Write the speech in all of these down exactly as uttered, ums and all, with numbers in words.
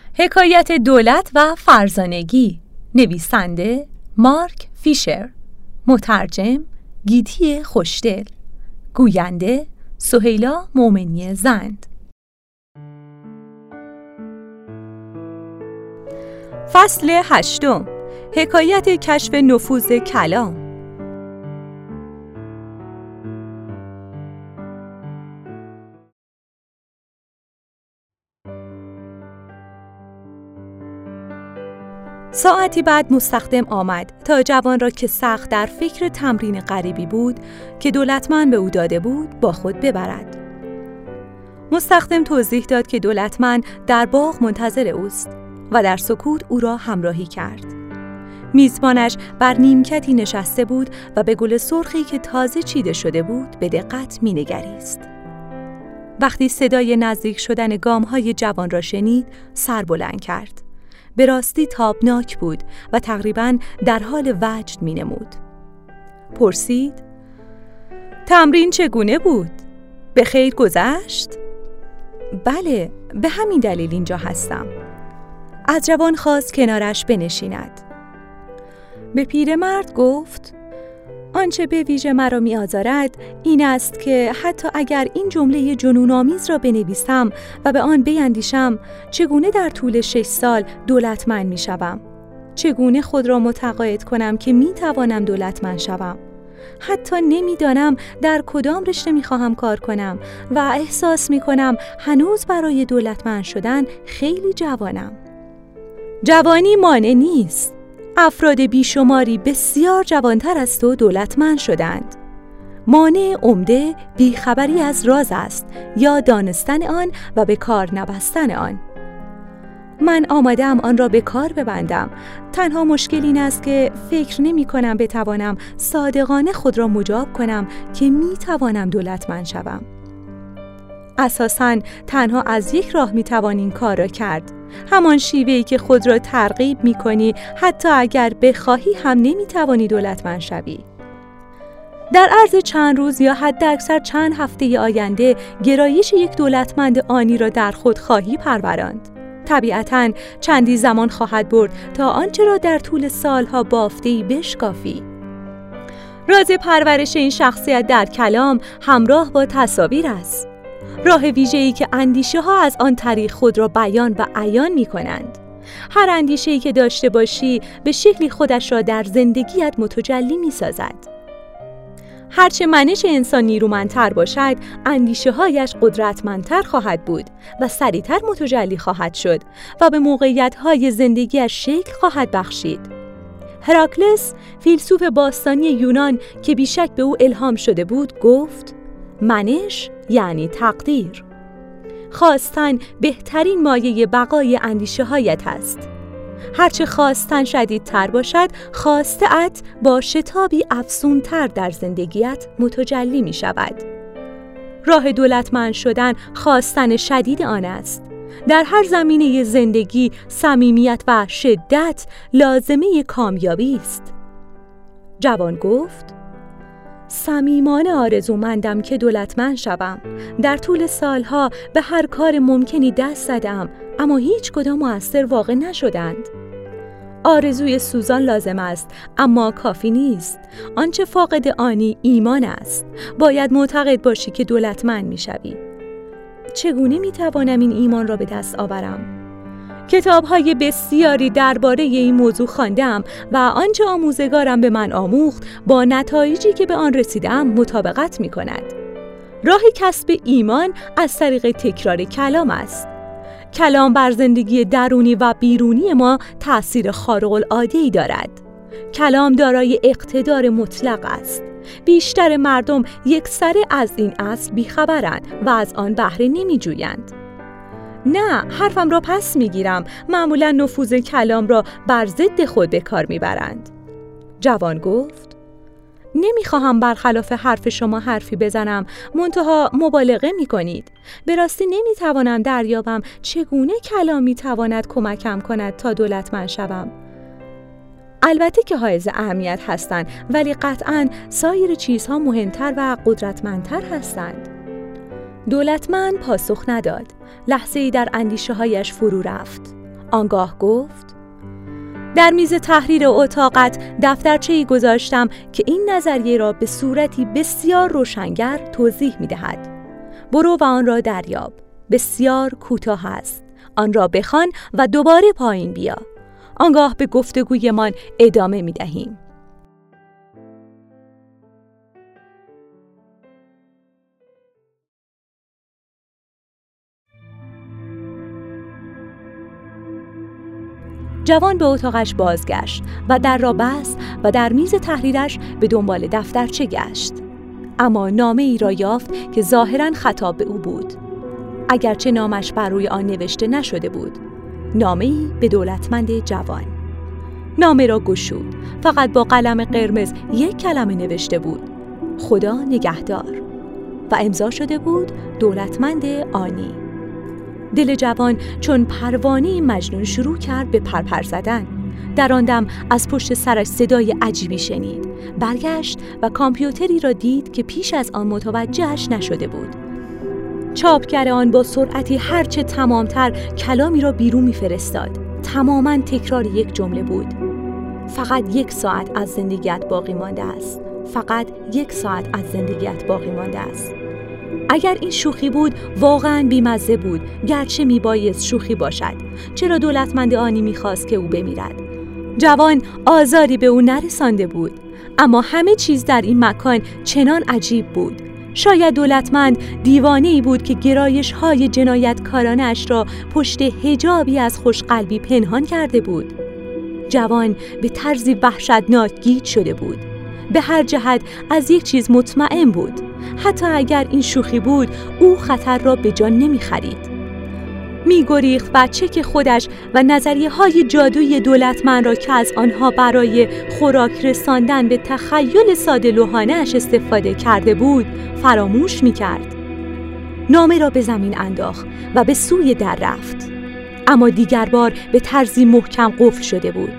حکایت دولت و فرزانگی، نویسنده مارک فیشر، مترجم گیتی خوشدل، گوینده سهیلا مومنی زند. فصل هشتم، حکایت کشف نفوذ کلام. ساعتی بعد مستخدم آمد تا جوان را که سخت در فکر تمرین غریبی بود که دولتمند به او داده بود با خود ببرد. مستخدم توضیح داد که دولتمند در باغ منتظر اوست و در سکوت او را همراهی کرد. میزبانش بر نیمکتی نشسته بود و به گل سرخی که تازه چیده شده بود به دقت مینگریست. وقتی صدای نزدیک شدن گام‌های جوان را شنید، سر بلند کرد. به راستی تابناک بود و تقریباً در حال وجد می نمود. پرسید: تمرین چگونه بود؟ به خیر گذشت؟ بله، به همین دلیل اینجا هستم. از جوان خواست کنارش بنشیند. به پیرمرد گفت: آنچه به ویژه مرا می آزارد این است که حتی اگر این جمله جنون‌آمیز را بنویسم و به آن بیندیشم، چگونه در طول شش سال دولتمند می شوم؟ چگونه خود را متقاعد کنم که می توانم دولتمند شوم؟ حتی نمی دانم در کدام رشته می خواهم کار کنم و احساس می کنم هنوز برای دولتمند شدن خیلی جوانم. جوانی مانع نیست. افراد بیشماری بسیار جوانتر از تو دولتمند شدند. مانع عمده بیخبری از راز است یا دانستن آن و به کار نبستن آن. من آماده‌ام آن را به کار ببندم. تنها مشکل این است که فکر نمی کنم بتوانم صادقانه خود را مجاب کنم که می توانم دولتمند شوم. اساساً تنها از یک راه می توان این کار را کرد. همان شیوهی که خود را ترغیب می کنی حتی اگر بخواهی هم نمی توانی دولتمند شوی. در عرض چند روز یا حداکثر چند هفته آینده گرایش یک دولتمند آنی را در خود خواهی پروراند. طبیعتاً چندی زمان خواهد برد تا آنچه را در طول سالها بافته‌ای بشکافی. راز پرورش این شخصیت در کلام همراه با تصاویر است. راه ویژه‌ای که اندیشه ها از آن طریق خود را بیان و عیان می کنند. هر اندیشه‌ای که داشته باشی به شکلی خودش را در زندگیت متجلی می سازد. هرچه منش انسان نیرومندتر باشد، اندیشه هایش قدرتمندتر خواهد بود و سریعتر متجلی خواهد شد و به موقعیت های زندگیش شکل خواهد بخشید. هراکلس، فیلسوف باستانی یونان که بیشک به او الهام شده بود، گفت: منش یعنی تقدیر. خواستن بهترین مایه بقای اندیشه هایت است. هرچه خواستن شدیدتر باشد، خواسته‌ات با شتابی افزونتر در زندگیت متجلی می شود. راه دولتمند شدن خواستن شدید آن است. در هر زمینه زندگی صمیمیت و شدت لازمه کامیابی است. جوان گفت: صمیمانه آرزومندم که دولتمند شوم. در طول سالها به هر کار ممکنی دست زدم اما هیچ کدام مؤثر واقع نشدند. آرزوی سوزان لازم است اما کافی نیست. آنچه فاقد آنی ایمان است. باید معتقد باشی که دولتمند می‌شوی. چگونه می‌توانم این ایمان را به دست آورم؟ کتاب‌های بسیاری درباره این موضوع خواندم و آنچه آموزگارم به من آموخت با نتایجی که به آن رسیدم مطابقت می‌کند. راه کسب ایمان از طریق تکرار کلام است. کلام بر زندگی درونی و بیرونی ما تأثیر خارق‌العاده‌ای دارد. کلام دارای اقتدار مطلق است. بیشتر مردم یکسره از این اصل بیخبرند و از آن بهره نمی‌جویند. نه، حرفم را پس میگیرم. معمولا نفوذ کلام را بر ضد خود به کار میبرند. جوان گفت: نمیخواهم برخلاف حرف شما حرفی بزنم، منتها مبالغه میکنید. به راستی نمیتوانم دریابم چگونه کلام میتواند کمکم کند تا دولتمند شوم. البته که حائز اهمیت هستند، ولی قطعاً سایر چیزها مهمتر و قدرتمندتر هستند. دولتمند پاسخ نداد. لحظه‌ای در اندیشه‌هایش فرو رفت. آنگاه گفت: در میز تحریر اتاقت دفترچه‌ای گذاشتم که این نظریه را به صورتی بسیار روشنگر توضیح می‌دهد. برو و آن را دریاب. بسیار کوتاه است. آن را بخوان و دوباره پایین بیا. آنگاه به گفتگویمان ادامه می‌دهیم. جوان به اتاقش بازگشت و در را بست و در میز تحریرش به دنبال دفترچه گشت. اما نامه ای را یافت که ظاهراً خطاب به او بود، اگرچه نامش بر روی آن نوشته نشده بود. نامه ای به دولتمند جوان. نامه را گشود. فقط با قلم قرمز یک کلمه نوشته بود: خدا نگهدار، و امضا شده بود دولتمند آنی. دل جوان چون پروانه مجنون شروع کرد به پرپر زدن. در آن دم از پشت سرش صدای عجیبی شنید. برگشت و کامپیوتری را دید که پیش از آن متوجهش نشده بود. چاپگر آن با سرعتی هرچه تمامتر کلامی را بیرون می‌فرستاد. تماماً تکرار یک جمله بود: فقط یک ساعت از زندگیت باقی مانده است. فقط یک ساعت از زندگیت باقی مانده است. اگر این شوخی بود واقعاً بیمزه بود، گرچه میبایست شوخی باشد. چرا دولتمند آنی میخواست که او بمیرد؟ جوان آزاری به او نرسانده بود، اما همه چیز در این مکان چنان عجیب بود. شاید دولتمند دیوانه‌ای بود که گرایش‌های جنایتکارانه‌اش را پشت حجابی از خوشقلبی پنهان کرده بود. جوان به طرزی وحشتناک گیج شده بود. به هر جهت از یک چیز مطمئن بود: حتی اگر این شوخی بود، او خطر را به جان نمی‌خرید. می‌گریخت و چک خودش و نظریه‌های جادویی دولتمند را که از آنها برای خوراک رساندن به تخیل ساده لوحانه‌اش استفاده کرده بود فراموش می‌کرد. نامه را به زمین انداخت و به سوی در رفت، اما دیگر بار به طرزی محکم قفل شده بود.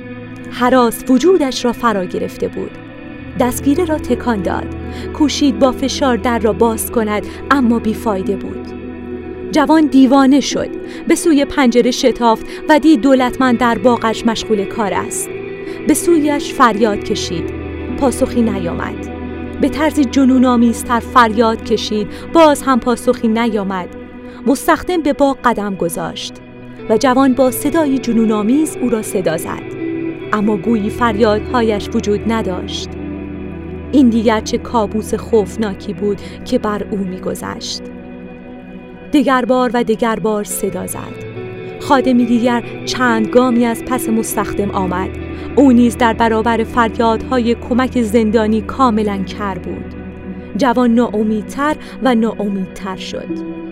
هراس وجودش را فرا گرفته بود. دستگیره را تکان داد. کوشید با فشار در را باز کند، اما بیفایده بود. جوان دیوانه شد. به سوی پنجره شتافت و دید دولتمند در باغش مشغول کار است. به سویش فریاد کشید. پاسخی نیامد. به طرز جنون‌آمیزتر فریاد کشید. باز هم پاسخی نیامد. مستخدم به باغ قدم گذاشت و جوان با صدای جنون‌آمیز او را صدا زد، اما گویی فریادهایش وجود نداشت. این دیگر چه کابوس خوفناکی بود که بر او می‌گذشت. دگر بار و دگر بار صدا زد. خادمی دیگر چند گامی از پس مستخدم آمد. او نیز در برابر فریادهای کمک زندانی کاملاً کر بود. جوان ناامیدتر و ناامیدتر شد.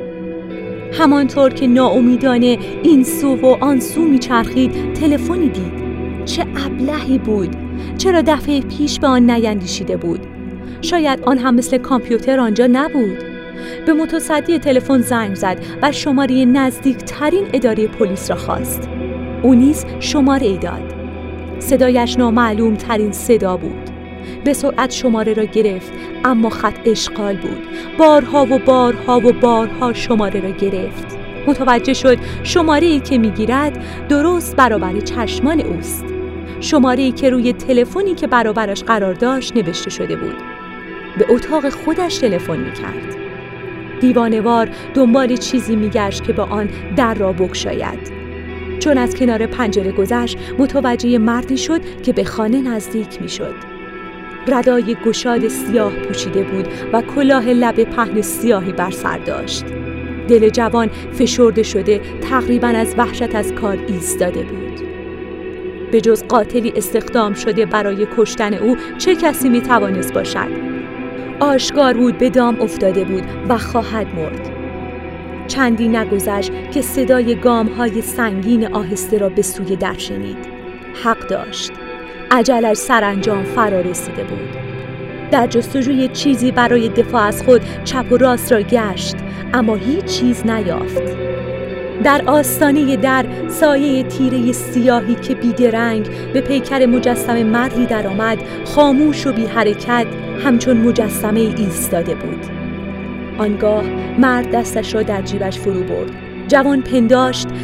همانطور که ناامیدانه این سو و آن سو میچرخید، تلفنی دید. چه ابلهی بود! چرا دفعه پیش به آن نیندیشیده بود؟ شاید آن هم مثل کامپیوتر آنجا نبود. به متصدی تلفن زنگ زد و شماره نزدیکترین اداره پلیس را خواست. او نیز شماره ای داد. صدایش نامعلوم ترین صدا بود. به سرعت شماره را گرفت، اما خط اشغال بود. بارها و بارها و بارها شماره را گرفت. متوجه شد شماره ای که میگیرد درست برابر چشمان اوست. شماره ای که روی تلفنی که برابرش قرار داشت نوشته شده بود. به اتاق خودش تلفن میکرد. دیوانه‌وار دنبال چیزی میگشت که با آن در را بگشاید. چون از کنار پنجره گذشت، متوجه مردی شد که به خانه نزدیک میشد. ردای گشاد سیاه پوشیده بود و کلاه لبه پهن سیاهی بر سر داشت. دل جوان فشرده شده تقریباً از وحشت از کار ایستاده بود. به جز قاتلی استخدام شده برای کشتن او چه کسی میتوانست باشد؟ آشکار بود به دام افتاده بود و خواهد مرد. چندی نگذشت که صدای گام‌های سنگین آهسته را به سوی در شنید. حق داشت. اجلش سرانجام فرا رسیده بود. در جستجوی چیزی برای دفاع از خود چپ و راست را گشت، اما هیچ چیز نیافت. در آستانه در سایه تیره سیاهی که بیدرنگ به پیکر مجسمه مردی در آمد، خاموش و بی حرکت همچون مجسمه ایستاده بود. آنگاه مرد دستش را در جیبش فرو برد. جوان پنداشت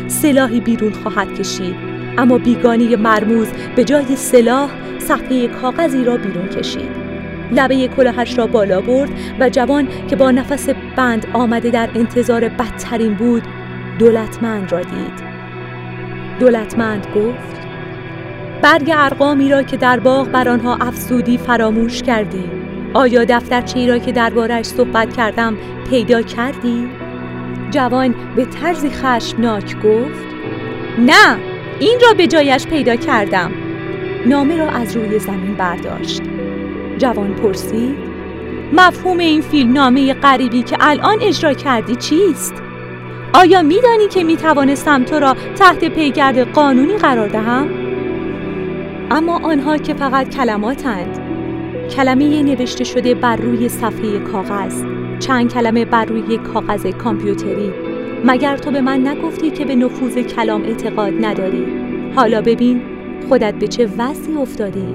سلاحی بیرون خواهد کشید، اما بیگانه مرموز به جای سلاح صفحه کاغذی را بیرون کشید. لبه کلاهش را بالا برد و جوان که با نفس بند آمده در انتظار بدترین بود، دولتمند را دید. دولتمند گفت: برگ ارقامی را که در باغ بر آنها افزودی فراموش کردی. آیا دفترچه‌ای را که درباره‌اش صحبت کردم پیدا کردی؟ جوان به طرزی خشمناک گفت: نه، این را به جایش پیدا کردم. نامه را از روی زمین برداشت. جوان پرسید: مفهوم این فیلم نامه غریبی که الان اجرا کردی چیست؟ آیا می‌دانی که می‌توانستم تو را تحت پیگرد قانونی قرار دهم؟ اما آنها که فقط کلماتند، کلمه نوشته شده بر روی صفحه کاغذ، چند کلمه بر روی کاغذ کامپیوتری. مگر تو به من نگفتی که به نفوذ کلام اعتقاد نداری؟ حالا ببین خودت به چه وضعی افتادی؟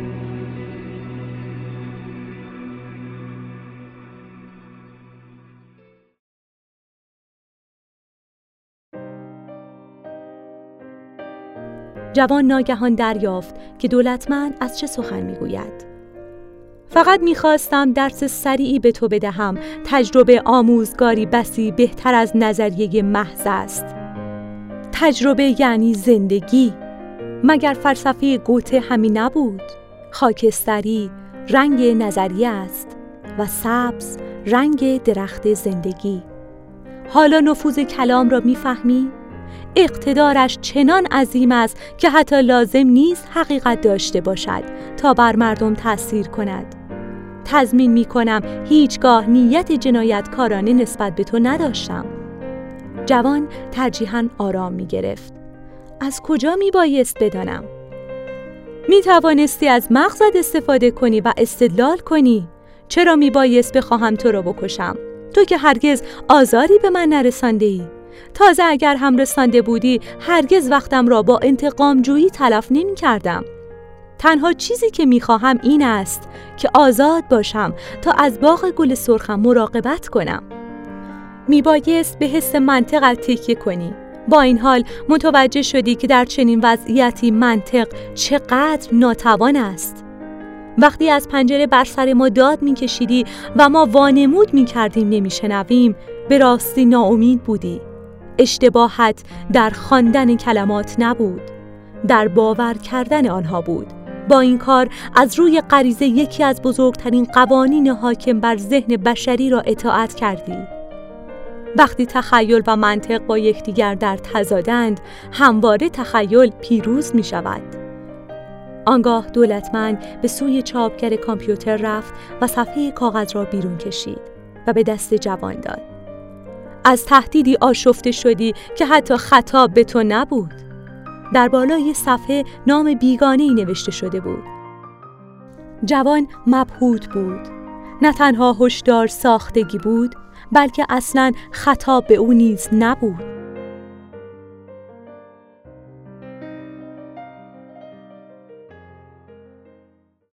جوان ناگهان دریافت که دولتمند از چه سخن میگوید. فقط میخواستم درس سریعی به تو بدهم. تجربه آموزگاری بسی بهتر از نظریه محض است. تجربه یعنی زندگی. مگر فلسفه گوته همین نبود؟ خاکستری رنگ نظریه است و سبز رنگ درخت زندگی. حالا نفوذ کلام را میفهمی؟ اقتدارش چنان عظیم است که حتی لازم نیست حقیقت داشته باشد تا بر مردم تأثیر کند. تضمین می کنم هیچگاه نیت جنایتکارانه نسبت به تو نداشتم. جوان ترجیحاً آرام می گرفت. از کجا می بایست بدانم؟ می توانستی از مغزت استفاده کنی و استدلال کنی. چرا می بایست بخواهم تو را بکشم؟ تو که هرگز آزاری به من نرسانده ای. تازه اگر هم رسانده بودی هرگز وقتم را با انتقام جویی تلف نمی کردم. تنها چیزی که می خواهم این است که آزاد باشم تا از باغ گل سرخم مراقبت کنم. می بایست به حس منطقت تکیه کنی. با این حال متوجه شدی که در چنین وضعیتی منطق چقدر ناتوان است. وقتی از پنجره بر سر ما داد می کشیدی و ما وانمود می کردیم نمی شنویم، به راستی ناامید بودی. اشتباهت در خواندن کلمات نبود، در باور کردن آنها بود. با این کار از روی غریزه یکی از بزرگترین قوانین حاکم بر ذهن بشری را اطاعت کردی. وقتی تخیل و منطق با یکدیگر در تضادند، همواره تخیل پیروز می شود. آنگاه دولتمند به سوی چاپگر کامپیوتر رفت و صفحه کاغذ را بیرون کشید و به دست جوان داد. از تهدیدی آشفته شدی که حتی خطاب به تو نبود. در بالای صفحه نام بیگانه‌ای نوشته شده بود. جوان مبهوت بود. نه تنها هشدار ساختگی بود، بلکه اصلاً خطاب به او نیز نبود.